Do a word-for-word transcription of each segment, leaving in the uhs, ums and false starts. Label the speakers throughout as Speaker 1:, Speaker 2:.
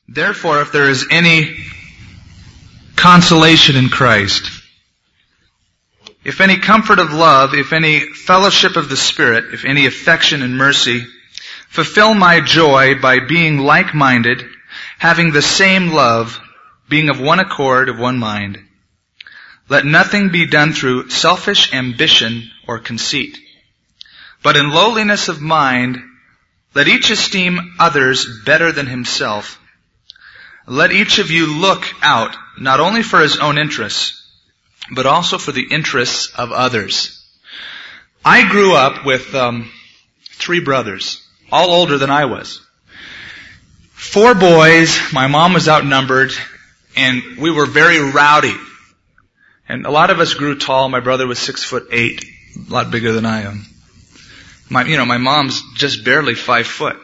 Speaker 1: Therefore, if there is any consolation in Christ, if any comfort of love, if any fellowship of the Spirit, if any affection and mercy, fulfill my joy by being like-minded, having the same love, being of one accord, of one mind. Let nothing be done through selfish ambition or conceit, but in lowliness of mind, let each esteem others better than himself. Let each of you look out, not only for his own interests, but also for the interests of others. I grew up with um, three brothers, all older than I was. Four boys, my mom was outnumbered, and we were very rowdy. And a lot of us grew tall. My brother was six foot eight, a lot bigger than I am. My, you know, my mom's just barely five foot.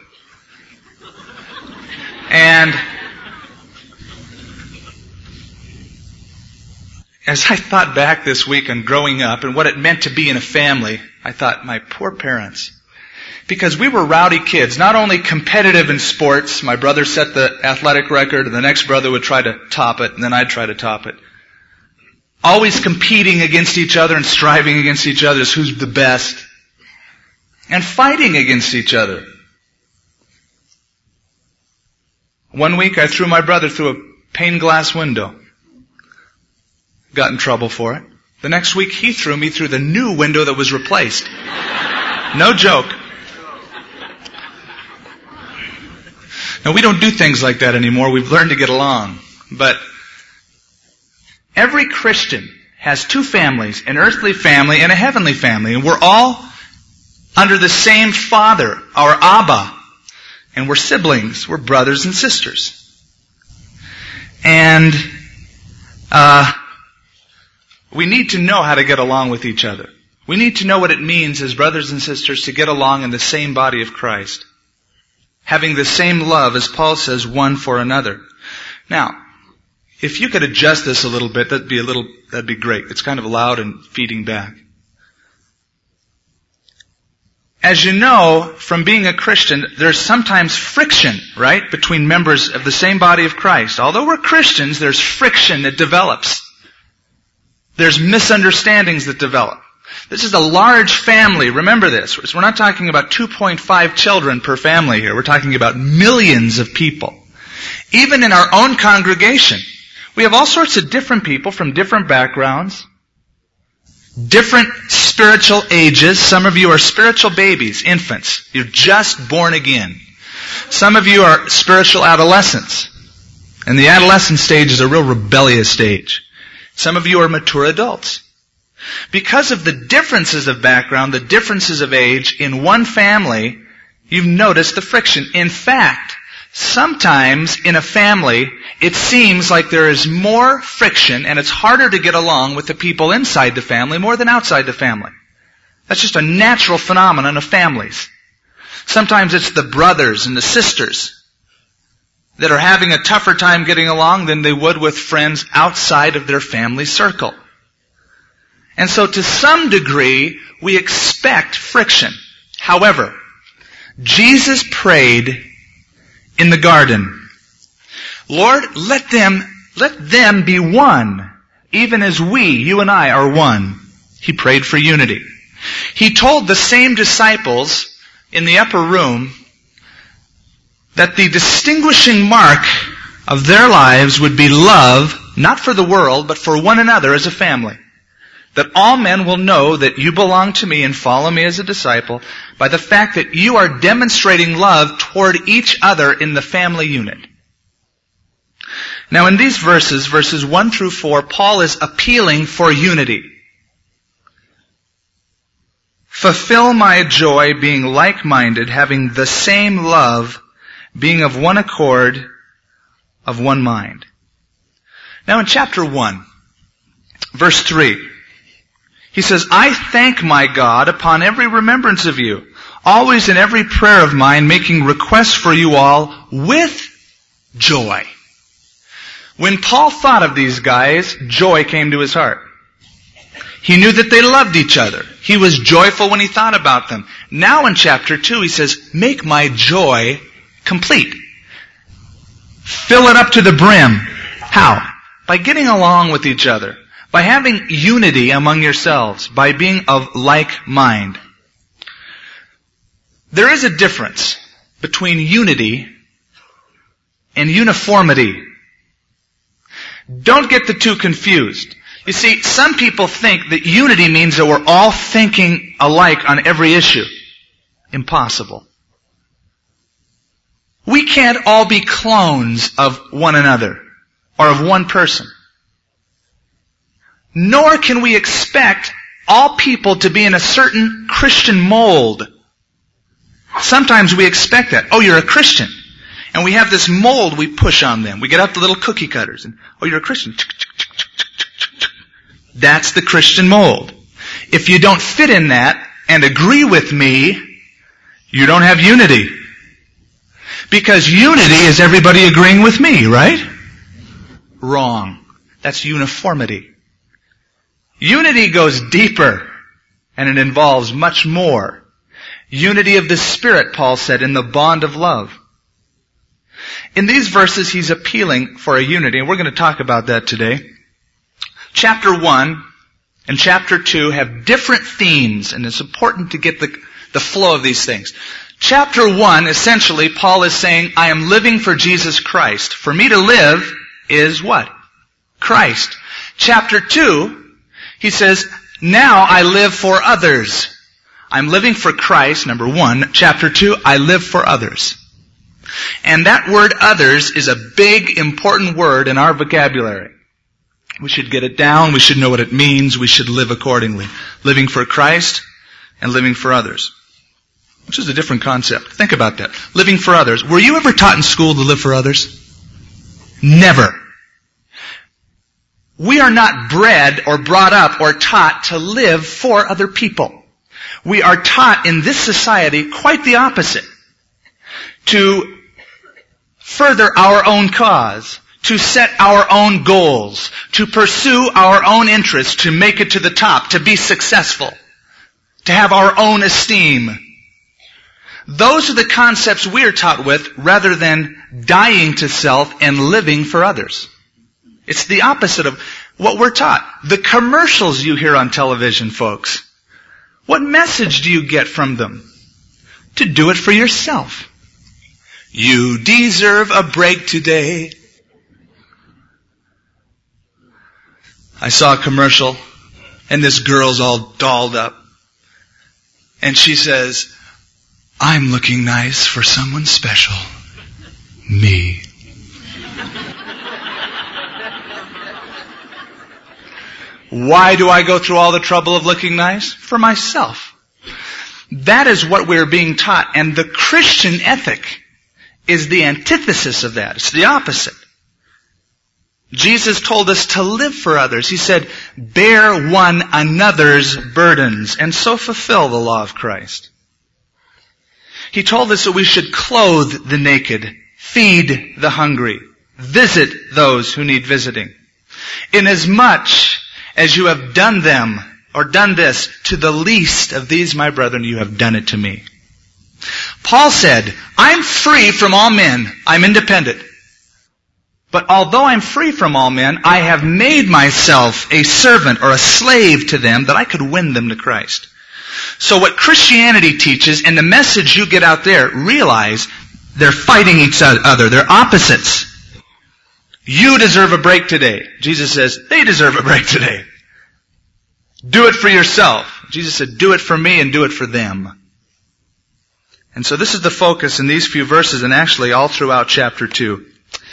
Speaker 1: And as I thought back this week on growing up and what it meant to be in a family, I thought, my poor parents. Because we were rowdy kids, not only competitive in sports. My brother set the athletic record, and the next brother would try to top it, and then I'd try to top it. Always competing against each other and striving against each other as who's the best. And fighting against each other. One week I threw my brother through a pane glass window. Got in trouble for it. The next week he threw me through the new window that was replaced. No joke. Now we don't do things like that anymore. We've learned to get along. But every Christian has two families, an earthly family and a heavenly family. And we're all under the same Father, our Abba. And we're siblings. We're brothers and sisters. And uh we need to know how to get along with each other. We need to know what it means as brothers and sisters to get along in the same body of Christ. Having the same love, as Paul says, one for another. Now, if you could adjust this a little bit, that'd be a little, that'd be great. It's kind of loud and feeding back. As you know, from being a Christian, there's sometimes friction, right, between members of the same body of Christ. Although we're Christians, there's friction that develops. There's misunderstandings that develop. This is a large family. Remember this. We're not talking about two point five children per family here. We're talking about millions of people. Even in our own congregation, we have all sorts of different people from different backgrounds, different spiritual ages. Some of you are spiritual babies, infants. You're just born again. Some of you are spiritual adolescents. And the adolescent stage is a real rebellious stage. Some of you are mature adults. Because of the differences of background, the differences of age in one family, you've noticed the friction. In fact, sometimes in a family, it seems like there is more friction and it's harder to get along with the people inside the family more than outside the family. That's just a natural phenomenon of families. Sometimes it's the brothers and the sisters that are having a tougher time getting along than they would with friends outside of their family circle. And so to some degree, we expect friction. However, Jesus prayed in the garden, Lord, let them, let them be one, even as we, you and I, are one. He prayed for unity. He told the same disciples in the upper room that the distinguishing mark of their lives would be love, not for the world, but for one another as a family. That all men will know that you belong to me and follow me as a disciple by the fact that you are demonstrating love toward each other in the family unit. Now in these verses, verses one through four, Paul is appealing for unity. Fulfill my joy being like-minded, having the same love, being of one accord, of one mind. Now in chapter one, verse three, he says, I thank my God upon every remembrance of you, always in every prayer of mine, making requests for you all with joy. When Paul thought of these guys, joy came to his heart. He knew that they loved each other. He was joyful when he thought about them. Now in chapter two, he says, make my joy complete. Fill it up to the brim. How? By getting along with each other. By having unity among yourselves. By being of like mind. There is a difference between unity and uniformity. Don't get the two confused. You see, some people think that unity means that we're all thinking alike on every issue. Impossible. We can't all be clones of one another or of one person. Nor can we expect all people to be in a certain Christian mold. Sometimes we expect that. Oh, you're a Christian. And we have this mold we push on them. We get out the little cookie cutters and, oh, you're a Christian. That's the Christian mold. If you don't fit in that and agree with me, you don't have unity. Because unity is everybody agreeing with me, right? Wrong. That's uniformity. Unity goes deeper, and it involves much more. Unity of the Spirit, Paul said, in the bond of love. In these verses, he's appealing for a unity, and we're going to talk about that today. Chapter one and chapter two have different themes, and it's important to get the, the flow of these things. Chapter one, essentially, Paul is saying, I am living for Jesus Christ. For me to live is what? Christ. Chapter two, he says, now I live for others. I'm living for Christ, number one. Chapter two, I live for others. And that word others is a big, important word in our vocabulary. We should get it down. We should know what it means. We should live accordingly. Living for Christ and living for others. Which is a different concept. Think about that. Living for others. Were you ever taught in school to live for others? Never. We are not bred or brought up or taught to live for other people. We are taught in this society quite the opposite. To further our own cause, to set our own goals, to pursue our own interests, to make it to the top, to be successful, to have our own esteem. Those are the concepts we are taught with rather than dying to self and living for others. It's the opposite of what we're taught. The commercials you hear on television, folks, what message do you get from them? To do it for yourself. You deserve a break today. I saw a commercial, and this girl's all dolled up. And she says, I'm looking nice for someone special. Me. Why do I go through all the trouble of looking nice? For myself. That is what we're being taught. And the Christian ethic is the antithesis of that. It's the opposite. Jesus told us to live for others. He said, bear one another's burdens and so fulfill the law of Christ. He told us that we should clothe the naked, feed the hungry, visit those who need visiting. Inasmuch as you have done them, or done this, to the least of these my brethren, you have done it to me. Paul said, I'm free from all men. I'm independent. But although I'm free from all men, I have made myself a servant or a slave to them that I could win them to Christ. So what Christianity teaches and the message you get out there, realize they're fighting each other. They're opposites. You deserve a break today. Jesus says, they deserve a break today. Do it for yourself. Jesus said, do it for me and do it for them. And so this is the focus in these few verses and actually all throughout chapter two.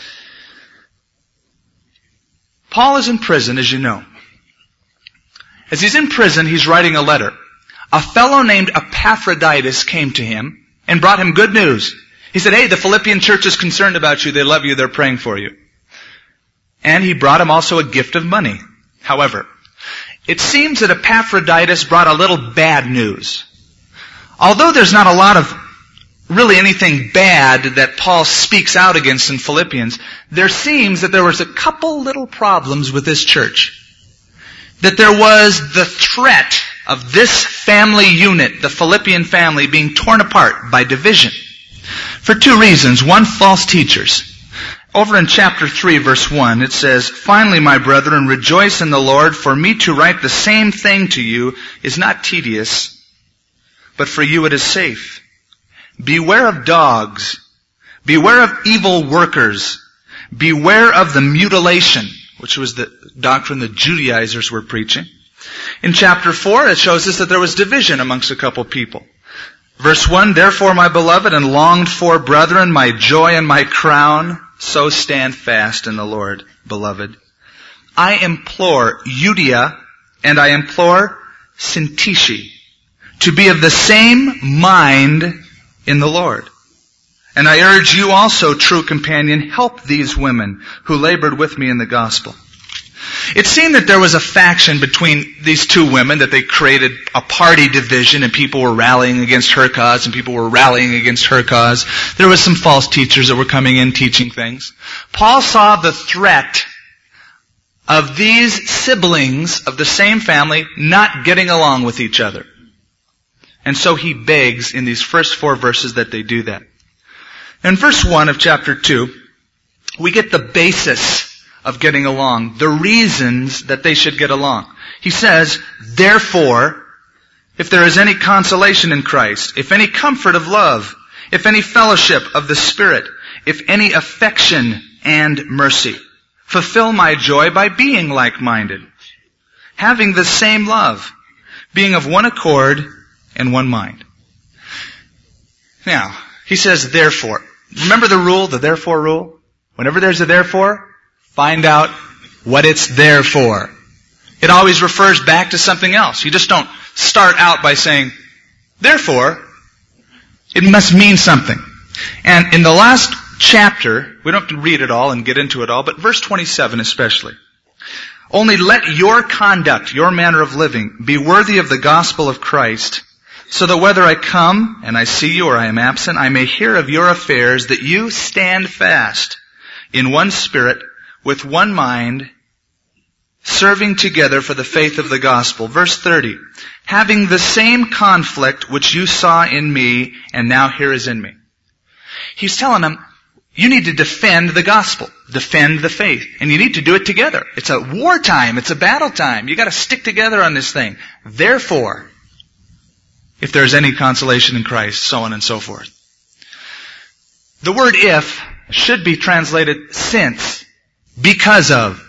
Speaker 1: Paul is in prison, as you know. As he's in prison, he's writing a letter. A fellow named Epaphroditus came to him and brought him good news. He said, hey, the Philippian church is concerned about you. They love you. They're praying for you. And he brought him also a gift of money. However, it seems that Epaphroditus brought a little bad news. Although there's not a lot of really anything bad that Paul speaks out against in Philippians, there seems that there was a couple little problems with this church. That there was the threat of this family unit, the Philippian family, being torn apart by division. For two reasons. One, false teachers. Over in chapter three, verse one, it says, "Finally, my brethren, rejoice in the Lord, for me to write the same thing to you is not tedious, but for you it is safe. Beware of dogs. Beware of evil workers. Beware of the mutilation," which was the doctrine the Judaizers were preaching. In chapter four, it shows us that there was division amongst a couple people. Verse one, "Therefore, my beloved and longed for brethren, my joy and my crown, so stand fast in the Lord, beloved. I implore Euodia and I implore Syntyche to be of the same mind in the Lord. And I urge you also, true companion, help these women who labored with me in the gospel." It seemed that there was a faction between these two women, that they created a party division and people were rallying against her cause and people were rallying against her cause. There was some false teachers that were coming in teaching things. Paul saw the threat of these siblings of the same family not getting along with each other. And so he begs in these first four verses that they do that. In verse one of chapter two, we get the basis of getting along, the reasons that they should get along. He says, "Therefore, if there is any consolation in Christ, if any comfort of love, if any fellowship of the Spirit, if any affection and mercy, fulfill my joy by being like-minded, having the same love, being of one accord and one mind." Now, he says, "Therefore." Remember the rule, the therefore rule? Whenever there's a therefore, find out what it's there for. It always refers back to something else. You just don't start out by saying, "Therefore." It must mean something. And in the last chapter, we don't have to read it all and get into it all, but verse twenty-seven especially. "Only let your conduct, your manner of living, be worthy of the gospel of Christ, so that whether I come and I see you or I am absent, I may hear of your affairs, that you stand fast in one spirit, with one mind, serving together for the faith of the gospel." Verse thirty, "Having the same conflict which you saw in me, and now here is in me." He's telling them, you need to defend the gospel, defend the faith, and you need to do it together. It's a wartime, it's a battle time. You got to stick together on this thing. Therefore, if there's any consolation in Christ, so on and so forth. The word "if" should be translated "since," because of.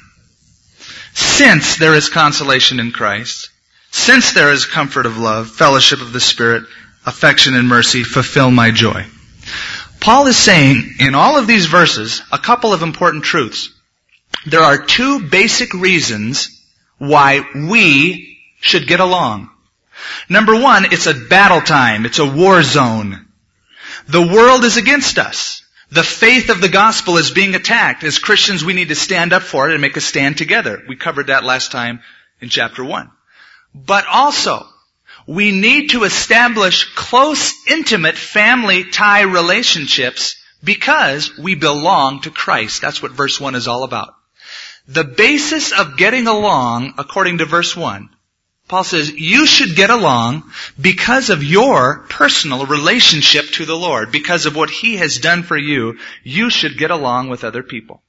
Speaker 1: Since there is consolation in Christ, since there is comfort of love, fellowship of the Spirit, affection and mercy, fulfill my joy. Paul is saying in all of these verses a couple of important truths. There are two basic reasons why we should get along. Number one, it's a battle time. It's a war zone. The world is against us. The faith of the gospel is being attacked. As Christians, we need to stand up for it and make a stand together. We covered that last time in chapter one. But also, we need to establish close, intimate family tie relationships because we belong to Christ. That's what verse one is all about. The basis of getting along, according to verse one, Paul says, you should get along because of your personal relationship to the Lord. Because of what He has done for you, you should get along with other people.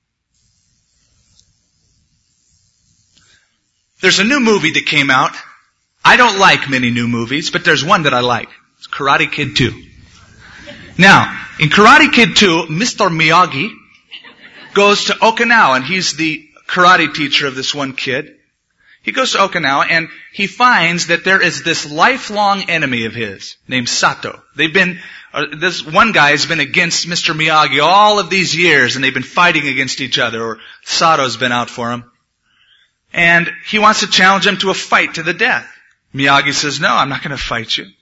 Speaker 1: There's a new movie that came out. I don't like many new movies, but there's one that I like. It's Karate Kid two. Now, in Karate Kid two, Mister Miyagi goes to Okinawa, and he's the karate teacher of this one kid. He goes to Okinawa and he finds that there is this lifelong enemy of his named Sato. They've been, uh, this one guy has been against Mister Miyagi all of these years, and they've been fighting against each other, or Sato's been out for him. And he wants to challenge him to a fight to the death. Miyagi says, no, I'm not going to fight you.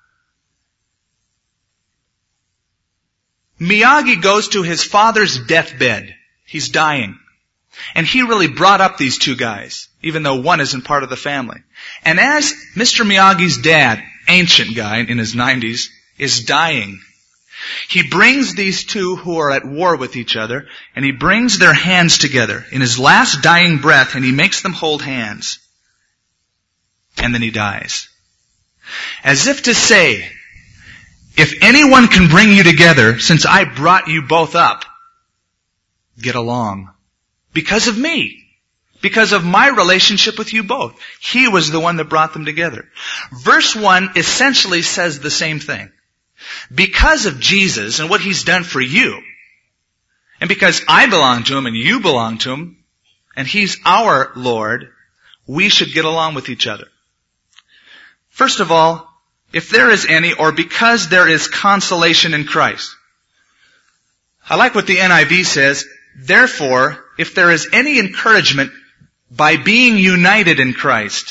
Speaker 1: Miyagi goes to his father's deathbed. He's dying. And he really brought up these two guys, even though one isn't part of the family. And as Mister Miyagi's dad, ancient guy in his nineties, is dying, he brings these two who are at war with each other, and he brings their hands together in his last dying breath, and he makes them hold hands. And then he dies. As if to say, if anyone can bring you together, since I brought you both up, get along. Because of me. Because of my relationship with you both. He was the one that brought them together. Verse one essentially says the same thing. Because of Jesus and what He's done for you, and because I belong to Him and you belong to Him, and He's our Lord, we should get along with each other. First of all, if there is any, or because there is consolation in Christ. I like what the N I V says, therefore, if there is any encouragement by being united in Christ.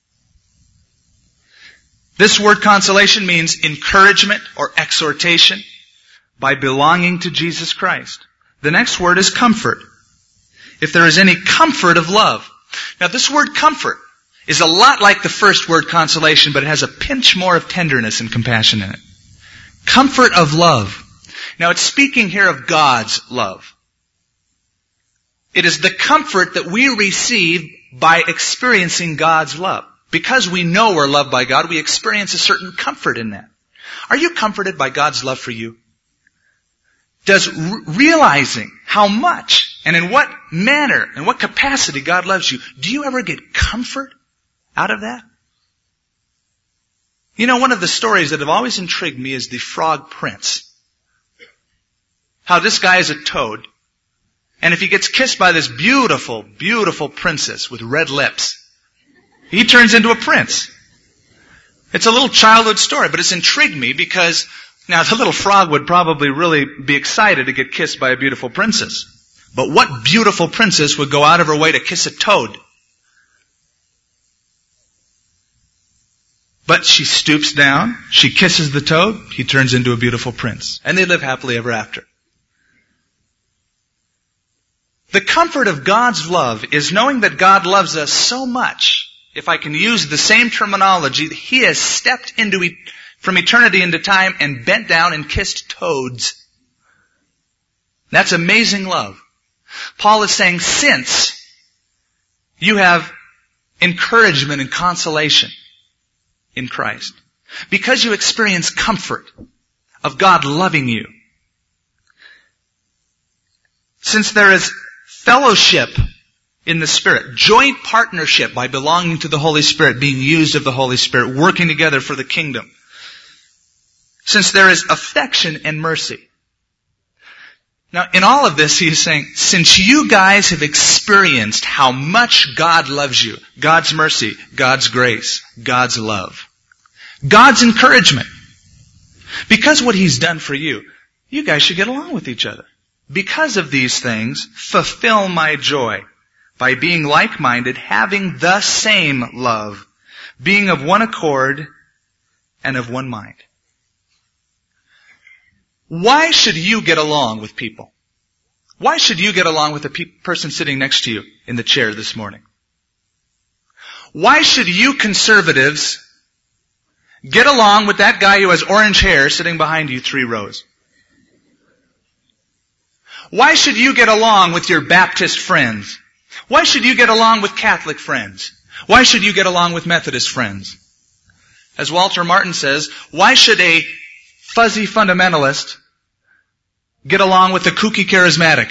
Speaker 1: This word consolation means encouragement or exhortation by belonging to Jesus Christ. The next word is comfort. If there is any comfort of love. Now this word comfort is a lot like the first word consolation, but it has a pinch more of tenderness and compassion in it. Comfort of love. Now it's speaking here of God's love. It is the comfort that we receive by experiencing God's love. Because we know we're loved by God, we experience a certain comfort in that. Are you comforted by God's love for you? Does r- realizing how much and in what manner and what capacity God loves you, do you ever get comfort out of that? You know, one of the stories that have always intrigued me is the Frog Prince. How this guy is a toad. And if he gets kissed by this beautiful, beautiful princess with red lips, he turns into a prince. It's a little childhood story, but it's intrigued me because now the little frog would probably really be excited to get kissed by a beautiful princess. But what beautiful princess would go out of her way to kiss a toad? But she stoops down, she kisses the toad, he turns into a beautiful prince. And they live happily ever after. The comfort of God's love is knowing that God loves us so much, if I can use the same terminology, that He has stepped into e- from eternity into time and bent down and kissed toads. That's amazing love. Paul is saying, since you have encouragement and consolation in Christ, because you experience comfort of God loving you, since there is fellowship in the Spirit, joint partnership by belonging to the Holy Spirit, being used of the Holy Spirit, working together for the kingdom. Since there is affection and mercy. Now, in all of this, he is saying, since you guys have experienced how much God loves you, God's mercy, God's grace, God's love, God's encouragement, because what He's done for you, you guys should get along with each other. Because of these things, fulfill my joy by being like-minded, having the same love, being of one accord and of one mind. Why should you get along with people? Why should you get along with the pe- person sitting next to you in the chair this morning? Why should you conservatives get along with that guy who has orange hair sitting behind you three rows? Why should you get along with your Baptist friends? Why should you get along with Catholic friends? Why should you get along with Methodist friends? As Walter Martin says, why should a fuzzy fundamentalist get along with a kooky charismatic?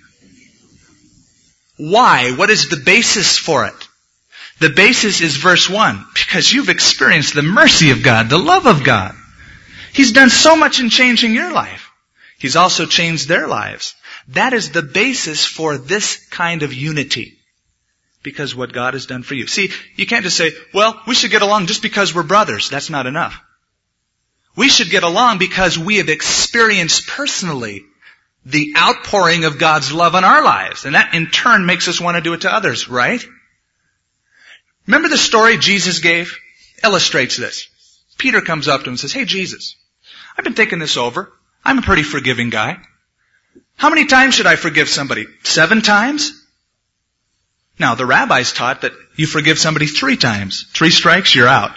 Speaker 1: Why? What is the basis for it? The basis is verse one. Because you've experienced the mercy of God, the love of God. He's done so much in changing your life. He's also changed their lives. That is the basis for this kind of unity. Because what God has done for you. See, you can't just say, well, we should get along just because we're brothers. That's not enough. We should get along because we have experienced personally the outpouring of God's love in our lives. And that in turn makes us want to do it to others, right? Remember the story Jesus gave? Illustrates this. Peter comes up to him and says, hey Jesus, I've been thinking this over. I'm a pretty forgiving guy. How many times should I forgive somebody? Seven times? Now, the rabbis taught that you forgive somebody three times. Three strikes, you're out.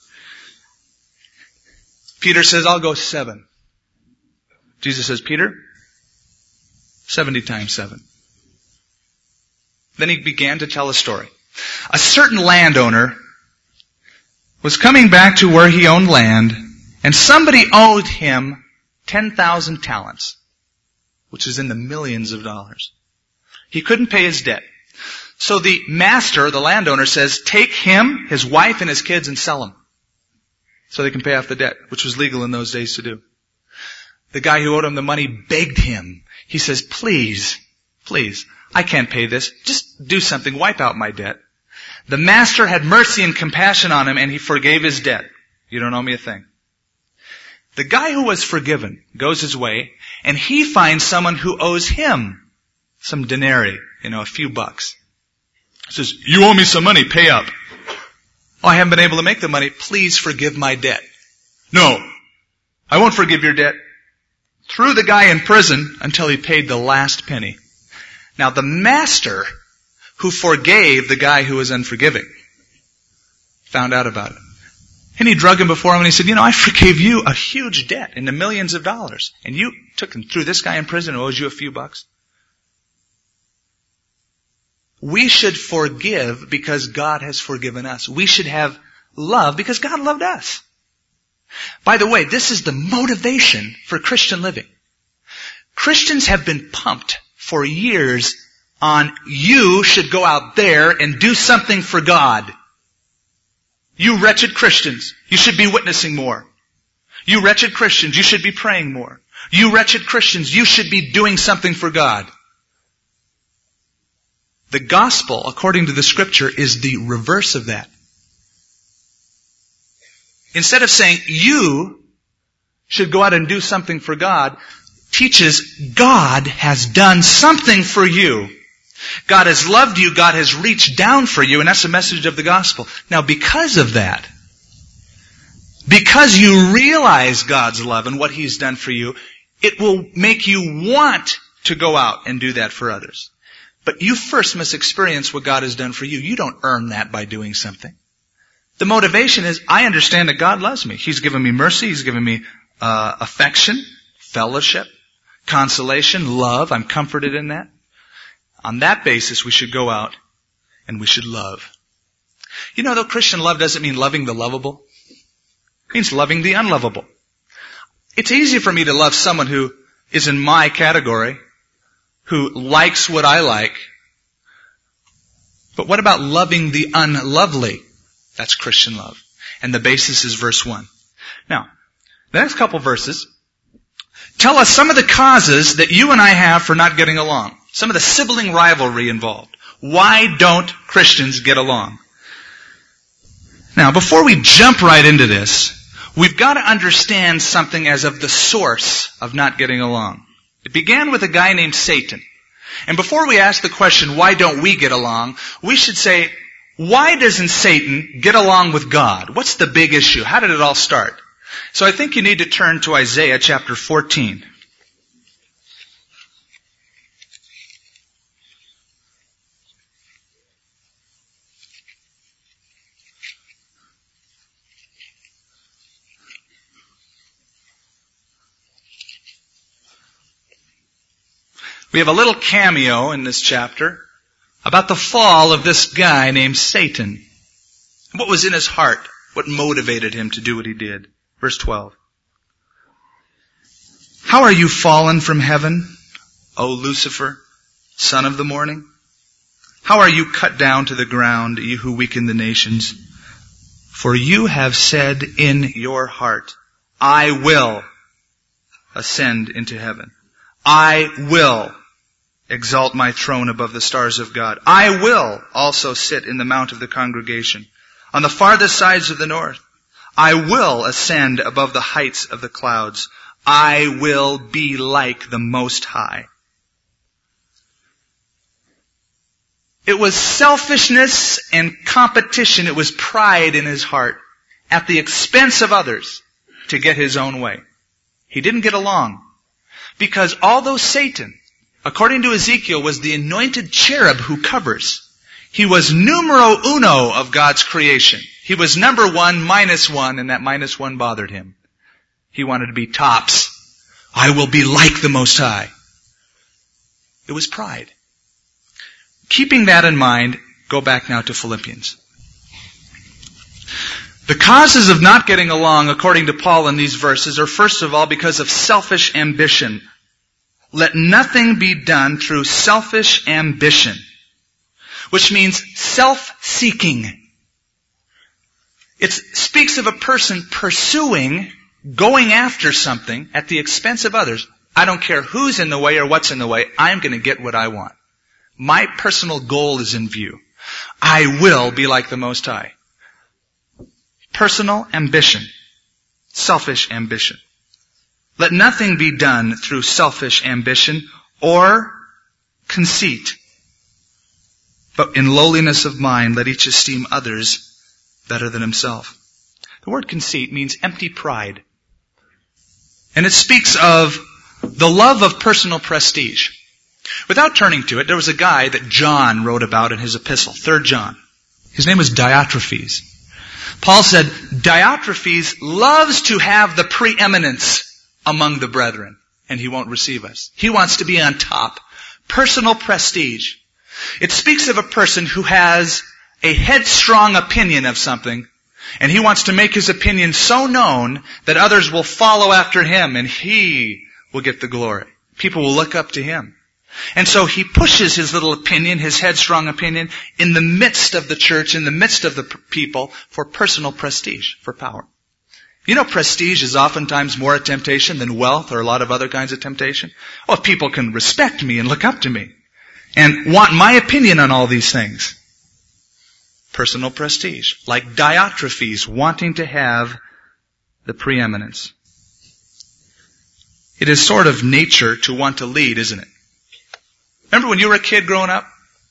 Speaker 1: Peter says, I'll go seven. Jesus says, Peter, seventy times seven. Then he began to tell a story. A certain landowner was coming back to where he owned land, and somebody owed him ten thousand talents, which is in the millions of dollars. He couldn't pay his debt. So the master, the landowner, says, take him, his wife, and his kids and sell them so they can pay off the debt, which was legal in those days to do. The guy who owed him the money begged him. He says, please, please, I can't pay this. Just do something. Wipe out my debt. The master had mercy and compassion on him, and he forgave his debt. You don't owe me a thing. The guy who was forgiven goes his way, and he finds someone who owes him some denarii, you know, a few bucks. He says, you owe me some money, pay up. Oh, I haven't been able to make the money. Please forgive my debt. No, I won't forgive your debt. Threw the guy in prison until he paid the last penny. Now the master who forgave the guy who was unforgiving found out about it. And he drug him before him and he said, you know, I forgave you a huge debt in the millions of dollars. And you took and threw this guy in prison who owes you a few bucks. We should forgive because God has forgiven us. We should have love because God loved us. By the way, this is the motivation for Christian living. Christians have been pumped for years on you should go out there and do something for God. You wretched Christians, you should be witnessing more. You wretched Christians, you should be praying more. You wretched Christians, you should be doing something for God. The gospel, according to the scripture, is the reverse of that. Instead of saying you should go out and do something for God, teaches God has done something for you. God has loved you, God has reached down for you, and that's the message of the gospel. Now because of that, because you realize God's love and what He's done for you, it will make you want to go out and do that for others. But you first must experience what God has done for you. You don't earn that by doing something. The motivation is, I understand that God loves me. He's given me mercy. He's given me uh, affection, fellowship, consolation, love. I'm comforted in that. On that basis, we should go out and we should love. You know, though, Christian love doesn't mean loving the lovable. It means loving the unlovable. It's easy for me to love someone who is in my category, who likes what I like. But what about loving the unlovely? That's Christian love. And the basis is verse one. Now, the next couple verses tell us some of the causes that you and I have for not getting along. Some of the sibling rivalry involved. Why don't Christians get along? Now, before we jump right into this, we've got to understand something as of the source of not getting along. It began with a guy named Satan. And before we ask the question, why don't we get along, we should say, why doesn't Satan get along with God? What's the big issue? How did it all start? So I think you need to turn to Isaiah chapter fourteen. We have a little cameo in this chapter about the fall of this guy named Satan. What was in his heart? What motivated him to do what he did? Verse twelve. How are you fallen from heaven, O Lucifer, son of the morning? How are you cut down to the ground, you who weaken the nations? For you have said in your heart, I will ascend into heaven. I will exalt my throne above the stars of God. I will also sit in the mount of the congregation, on the farthest sides of the north. I will ascend above the heights of the clouds. I will be like the Most High. It was selfishness and competition. It was pride in his heart at the expense of others to get his own way. He didn't get along. Because although Satan, according to Ezekiel, was the anointed cherub who covers, he was numero uno of God's creation. He was number one, minus one, and that minus one bothered him. He wanted to be tops. I will be like the Most High. It was pride. Keeping that in mind, go back now to Philippians. The causes of not getting along, according to Paul in these verses, are first of all because of selfish ambition. let nothing be done through selfish ambition, which means self-seeking. It speaks of a person pursuing, going after something at the expense of others. I don't care who's in the way or what's in the way. I'm going to get what I want. My personal goal is in view. I will be like the Most High. Personal ambition. Selfish ambition. Let nothing be done through selfish ambition or conceit. But in lowliness of mind, let each esteem others better than himself. The word conceit means empty pride. And it speaks of the love of personal prestige. Without turning to it, there was a guy that John wrote about in his epistle, Third John. His name was Diotrephes. Paul said, Diotrephes loves to have the preeminence among the brethren, and he won't receive us. He wants to be on top. Personal prestige. It speaks of a person who has a headstrong opinion of something, and he wants to make his opinion so known that others will follow after him, and he will get the glory. People will look up to him. And so he pushes his little opinion, his headstrong opinion, in the midst of the church, in the midst of the people, for personal prestige, for power. You know, prestige is oftentimes more a temptation than wealth or a lot of other kinds of temptation. Oh, if people can respect me and look up to me and want my opinion on all these things. Personal prestige. Like Diotrephes wanting to have the preeminence. It is sort of nature to want to lead, isn't it? Remember when you were a kid growing up?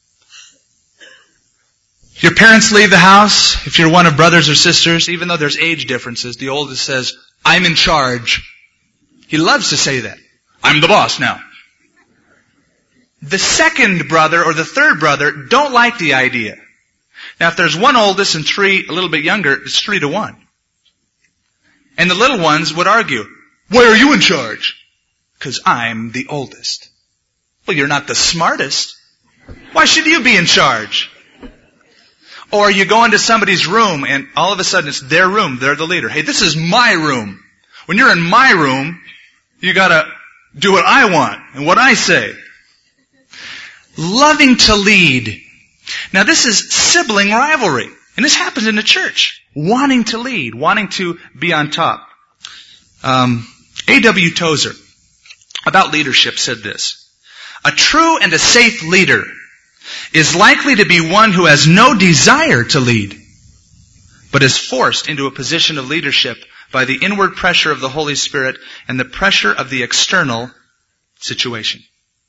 Speaker 1: Your parents leave the house, if you're one of brothers or sisters, even though there's age differences, the oldest says, I'm in charge. He loves to say that. I'm the boss now. The second brother or the third brother don't like the idea. Now if there's one oldest and three a little bit younger, it's three to one. And the little ones would argue, why are you in charge? Because I'm the oldest. Well, you're not the smartest. Why should you be in charge? Or you go into somebody's room and all of a sudden it's their room, they're the leader. Hey, this is my room. When you're in my room, you gotta do what I want and what I say. Loving to lead. Now this is sibling rivalry. And this happens in the church. Wanting to lead, wanting to be on top. Um, A W Tozer, about leadership, said this. A true and a safe leader is likely to be one who has no desire to lead, but is forced into a position of leadership by the inward pressure of the Holy Spirit and the pressure of the external situation.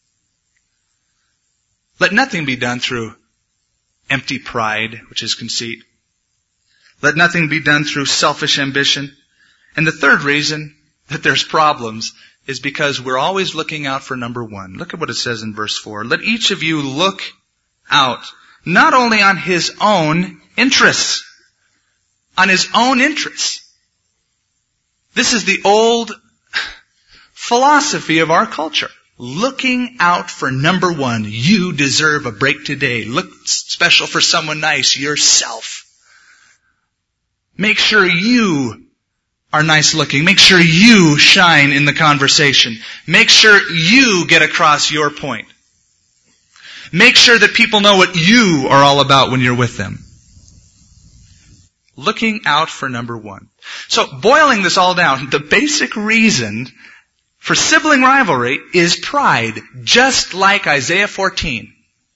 Speaker 1: Let nothing be done through empty pride, which is conceit. Let nothing be done through selfish ambition. And the third reason that there's problems is because we're always looking out for number one. Look at what it says in verse four. Let each of you look out, not only on his own interests, on his own interests. This is the old philosophy of our culture. Looking out for number one. You deserve a break today. Look special for someone nice, yourself. Make sure you are nice looking. Make sure you shine in the conversation. Make sure you get across your point. Make sure that people know what you are all about when you're with them. Looking out for number one. So, boiling this all down, the basic reason for sibling rivalry is pride, just like Isaiah fourteen.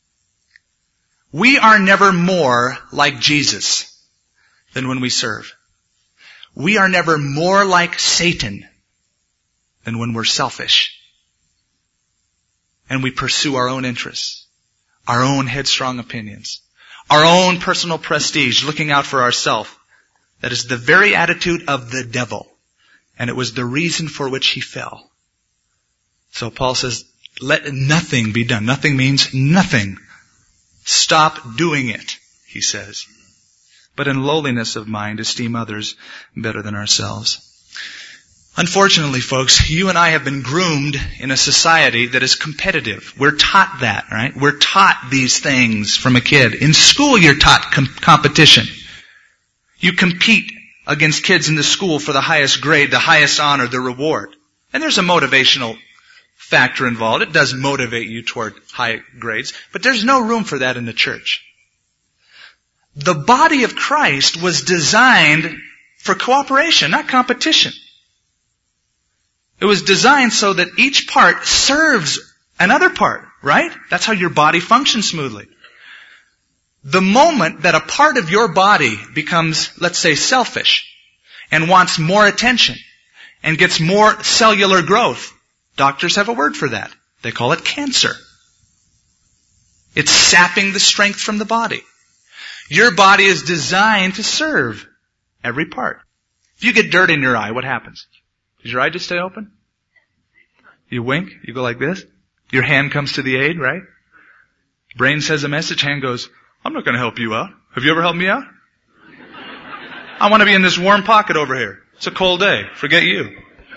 Speaker 1: We are never more like Jesus than when we serve. We are never more like Satan than when we're selfish. And we pursue our own interests, our own headstrong opinions, our own personal prestige, looking out for ourselves. That is the very attitude of the devil. And it was the reason for which he fell. So Paul says, let nothing be done. Nothing means nothing. Stop doing it, he says. But in lowliness of mind, esteem others better than ourselves. Unfortunately, folks, you and I have been groomed in a society that is competitive. We're taught that, right? We're taught these things from a kid. In school, you're taught com- competition. You compete against kids in the school for the highest grade, the highest honor, the reward. And there's a motivational factor involved. It does motivate you toward high grades, but there's no room for that in the church. The body of Christ was designed for cooperation, not competition. It was designed so that each part serves another part, right? That's how your body functions smoothly. The moment that a part of your body becomes, let's say, selfish and wants more attention and gets more cellular growth, doctors have a word for that. They call it cancer. It's sapping the strength from the body. Your body is designed to serve every part. If you get dirt in your eye, what happens? Does your eye just stay open? You wink, you go like this. Your hand comes to the aid, right? Brain says a message, hand goes, I'm not going to help you out. Have you ever helped me out? I want to be in this warm pocket over here. It's a cold day. Forget you.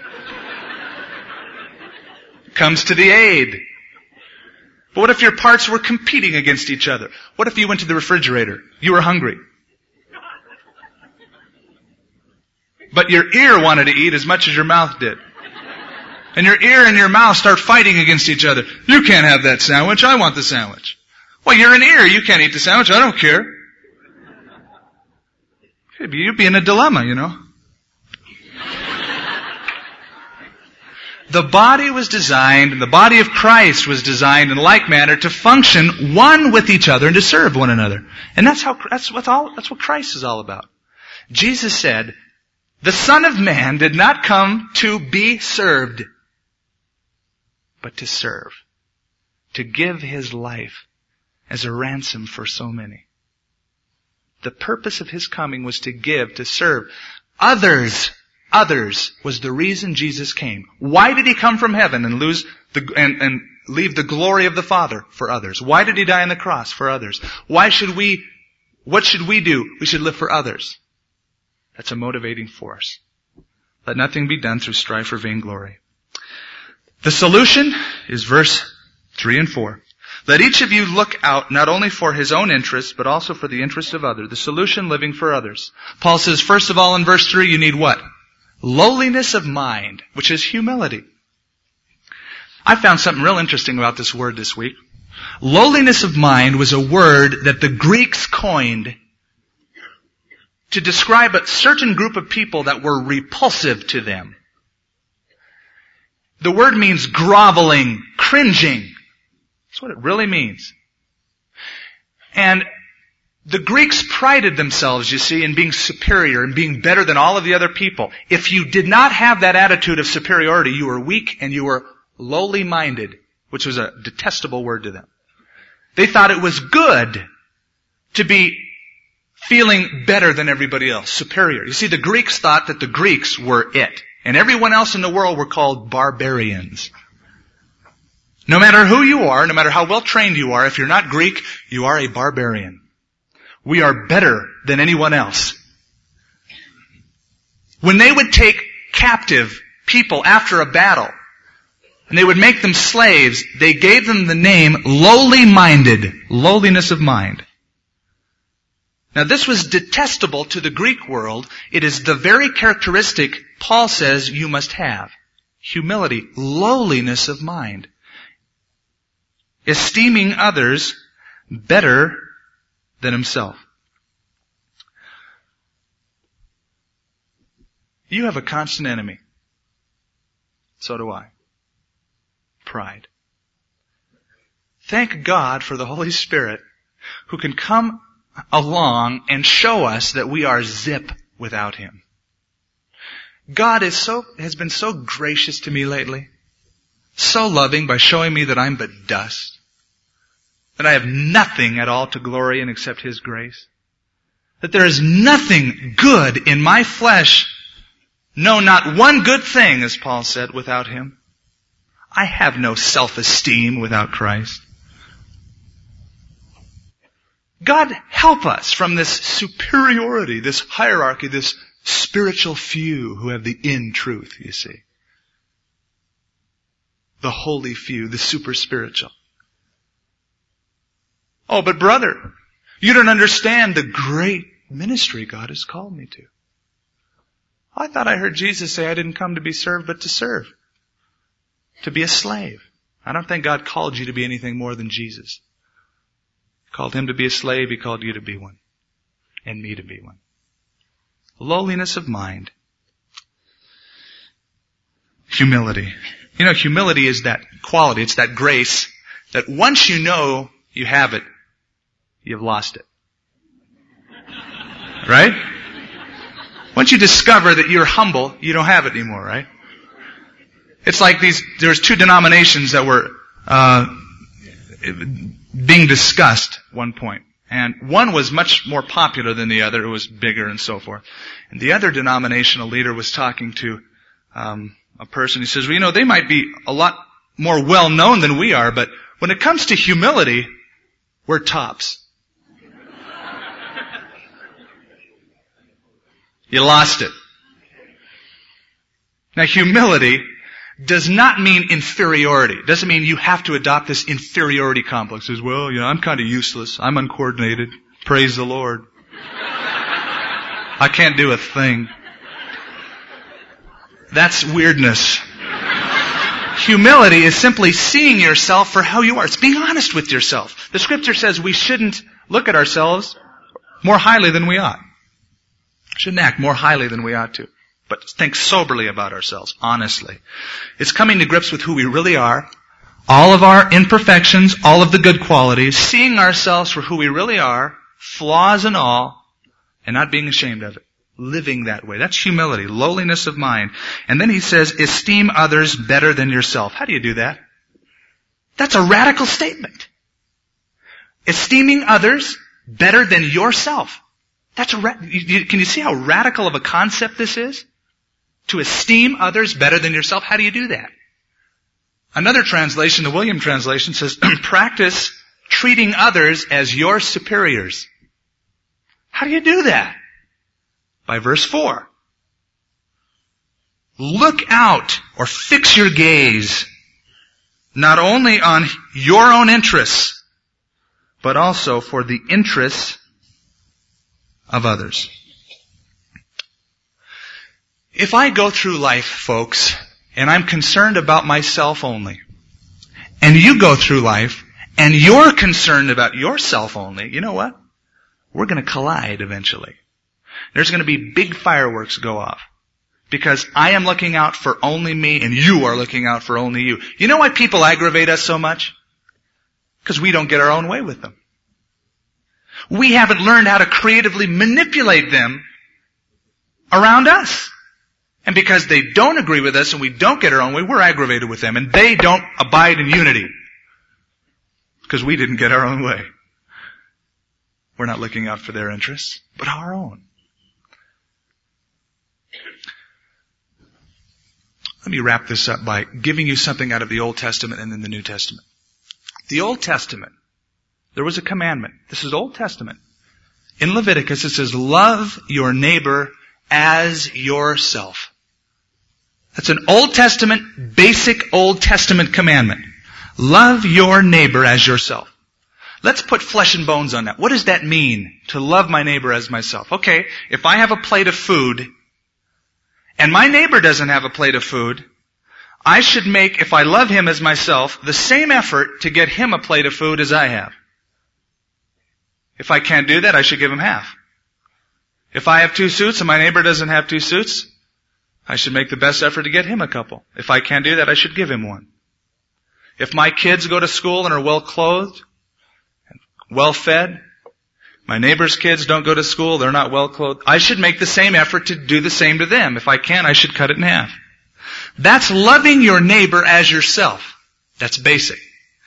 Speaker 1: Comes to the aid. But what if your parts were competing against each other? What if you went to the refrigerator? You were hungry. But your ear wanted to eat as much as your mouth did. And your ear and your mouth start fighting against each other. You can't have that sandwich. I want the sandwich. Well, you're an ear. You can't eat the sandwich. I don't care. You'd be in a dilemma, you know. The body was designed, and the body of Christ was designed in like manner to function one with each other and to serve one another. And that's how, that's what all, that's what Christ is all about. Jesus said, the Son of Man did not come to be served, but to serve. To give His life as a ransom for so many. The purpose of His coming was to give, to serve. Others, others was the reason Jesus came. Why did He come from heaven and lose the, and, and leave the glory of the Father for others? Why did He die on the cross for others? Why should we, what should we do? We should live for others. That's a motivating force. Let nothing be done through strife or vainglory. The solution is verse three and four. Let each of you look out not only for his own interests, but also for the interests of others. The solution, living for others. Paul says, first of all, in verse three, you need what? Lowliness of mind, which is humility. I found something real interesting about this word this week. Lowliness of mind was a word that the Greeks coined to describe a certain group of people that were repulsive to them. The word means groveling, cringing. That's what it really means. And the Greeks prided themselves, you see, in being superior and being better than all of the other people. If you did not have that attitude of superiority, you were weak and you were lowly minded, which was a detestable word to them. They thought it was good to be feeling better than everybody else, superior. You see, the Greeks thought that the Greeks were it, and everyone else in the world were called barbarians. No matter who you are, no matter how well trained you are, if you're not Greek, you are a barbarian. We are better than anyone else. When they would take captive people after a battle, and they would make them slaves, they gave them the name lowly minded, lowliness of mind. Now this was detestable to the Greek world. It is the very characteristic Paul says you must have. Humility, lowliness of mind. Esteeming others better than himself. You have a constant enemy. So do I. Pride. Thank God for the Holy Spirit who can come along and show us that we are zip without Him. God is so, has been so gracious to me lately. So loving by showing me that I'm but dust. That I have nothing at all to glory in except His grace. That there is nothing good in my flesh. No, not one good thing, as Paul said, without Him. I have no self-esteem without Christ. God help us from this superiority, this hierarchy, this spiritual few who have the in truth, you see. The holy few, the super spiritual. Oh, but brother, you don't understand the great ministry God has called me to. I thought I heard Jesus say I didn't come to be served, but to serve. To be a slave. I don't think God called you to be anything more than Jesus. He called him to be a slave. He called you to be one. And me to be one. Lowliness of mind. Humility. You know, humility is that quality. It's that grace that once you know you have it, you've lost it. Right? Once you discover that you're humble, you don't have it anymore, right? It's like these, there's two denominations that were, uh, being discussed at one point. And one was much more popular than the other. It was bigger and so forth. And the other denominational leader was talking to, um, a person. He says, well, you know, they might be a lot more well known than we are, but when it comes to humility, we're tops. You lost it. Now, humility does not mean inferiority. It doesn't mean you have to adopt this inferiority complex. As well, you know, I'm kind of useless. I'm uncoordinated. Praise the Lord. I can't do a thing. That's weirdness. Humility is simply seeing yourself for how you are. It's being honest with yourself. The scripture says we shouldn't look at ourselves more highly than we ought. Shouldn't act more highly than we ought to. But think soberly about ourselves, honestly. It's coming to grips with who we really are, all of our imperfections, all of the good qualities, seeing ourselves for who we really are, flaws and all, and not being ashamed of it. Living that way. That's humility, lowliness of mind. And then he says, esteem others better than yourself. How do you do that? That's a radical statement. Esteeming others better than yourself. That's a ra- you, can you see how radical of a concept this is? To esteem others better than yourself. How do you do that? Another translation, the William translation, says, practice treating others as your superiors. How do you do that? By verse four. Look out or fix your gaze not only on your own interests, but also for the interests of others. If I go through life, folks, and I'm concerned about myself only, and you go through life, and you're concerned about yourself only, you know what? We're going to collide eventually. There's going to be big fireworks go off. Because I am looking out for only me, and you are looking out for only you. You know why people aggravate us so much? Because we don't get our own way with them. We haven't learned how to creatively manipulate them around us. And because they don't agree with us and we don't get our own way, we're aggravated with them. And they don't abide in unity. Because we didn't get our own way. We're not looking out for their interests, but our own. Let me wrap this up by giving you something out of the Old Testament and then the New Testament. The Old Testament, there was a commandment. This is Old Testament. In Leviticus it says, love your neighbor as yourself. That's an Old Testament, basic Old Testament commandment. Love your neighbor as yourself. Let's put flesh and bones on that. What does that mean, to love my neighbor as myself? Okay, if I have a plate of food, and my neighbor doesn't have a plate of food, I should make, if I love him as myself, the same effort to get him a plate of food as I have. If I can't do that, I should give him half. If I have two suits and my neighbor doesn't have two suits, I should make the best effort to get him a couple. If I can't do that, I should give him one. If my kids go to school and are well clothed, well fed, my neighbor's kids don't go to school, they're not well clothed, I should make the same effort to do the same to them. If I can, I should cut it in half. That's loving your neighbor as yourself. That's basic.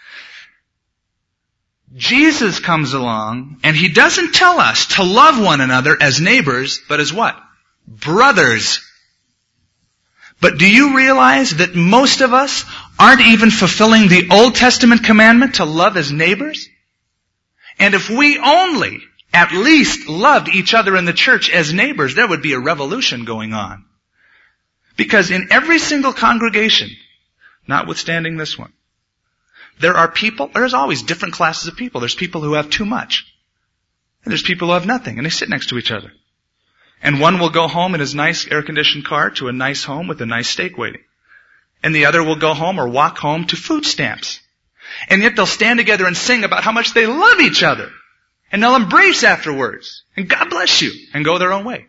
Speaker 1: Jesus comes along, and He doesn't tell us to love one another as neighbors, but as what? Brothers. But do you realize that most of us aren't even fulfilling the Old Testament commandment to love as neighbors? And if we only, at least, loved each other in the church as neighbors, there would be a revolution going on. Because in every single congregation, notwithstanding this one, there are people, there's always different classes of people. There's people who have too much. And there's people who have nothing, and they sit next to each other. And one will go home in his nice air-conditioned car to a nice home with a nice steak waiting. And the other will go home or walk home to food stamps. And yet they'll stand together and sing about how much they love each other. And they'll embrace afterwards. And God bless you. And go their own way.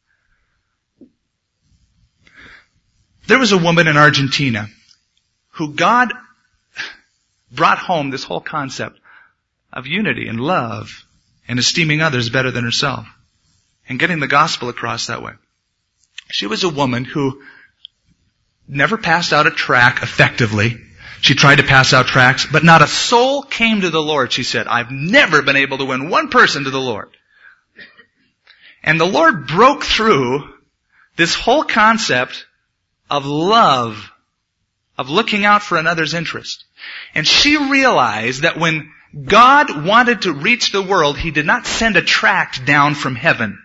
Speaker 1: There was a woman in Argentina who God brought home this whole concept of unity and love and esteeming others better than herself. And getting the gospel across that way. She was a woman who never passed out a tract effectively. She tried to pass out tracts, but not a soul came to the Lord, she said. I've never been able to win one person to the Lord. And the Lord broke through this whole concept of love, of looking out for another's interest. And she realized that when God wanted to reach the world, He did not send a tract down from heaven.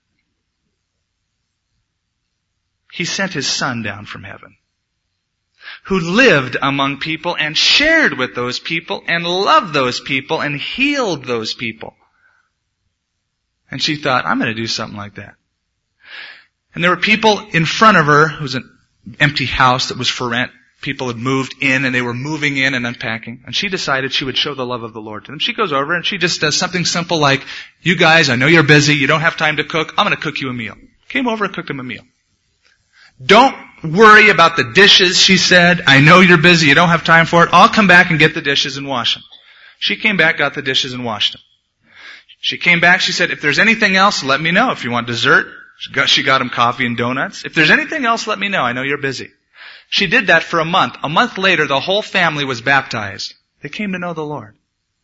Speaker 1: He sent His Son down from heaven, who lived among people and shared with those people and loved those people and healed those people. And she thought, I'm going to do something like that. And there were people in front of her. It was an empty house that was for rent. People had moved in and they were moving in and unpacking. And she decided she would show the love of the Lord to them. She goes over and she just does something simple like, you guys, I know you're busy. You don't have time to cook. I'm going to cook you a meal. Came over and cooked them a meal. Don't worry about the dishes, she said. I know you're busy. You don't have time for it. I'll come back and get the dishes and wash them. She came back, got the dishes and washed them. She came back, she said, if there's anything else, let me know. If you want dessert, she got, she got him coffee and donuts. If there's anything else, let me know. I know you're busy. She did that for a month. A month later, the whole family was baptized. They came to know the Lord.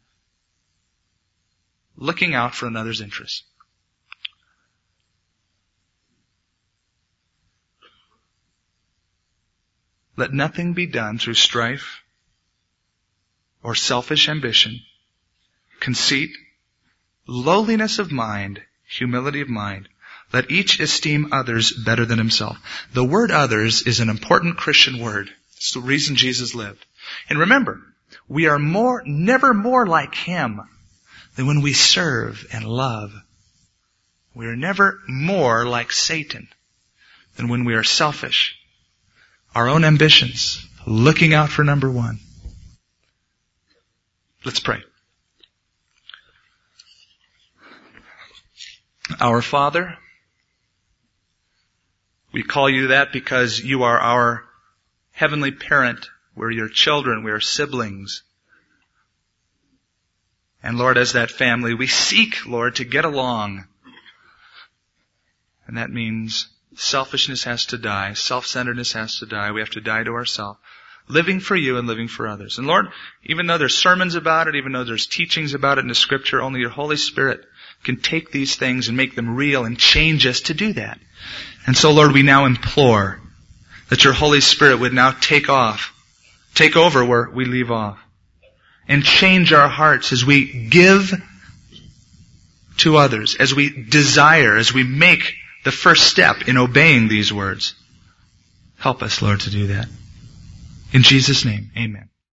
Speaker 1: Looking out for another's interests. Let nothing be done through strife or selfish ambition, conceit, lowliness of mind, humility of mind. Let each esteem others better than himself. The word others is an important Christian word. It's the reason Jesus lived. And remember, we are more, never more like Him than when we serve and love. We are never more like Satan than when we are selfish. Our own ambitions, looking out for number one. Let's pray. Our Father, we call you that because you are our heavenly parent. We're your children. We are siblings. And Lord, as that family, we seek, Lord, to get along. And that means selfishness has to die. Self-centeredness has to die. We have to die to ourselves. Living for you and living for others. And Lord, even though there's sermons about it, even though there's teachings about it in the Scripture, only your Holy Spirit can take these things and make them real and change us to do that. And so, Lord, we now implore that your Holy Spirit would now take off, take over where we leave off, and change our hearts as we give to others, as we desire, as we make the first step in obeying these words. Help us, Lord, to do that. In Jesus' name, amen.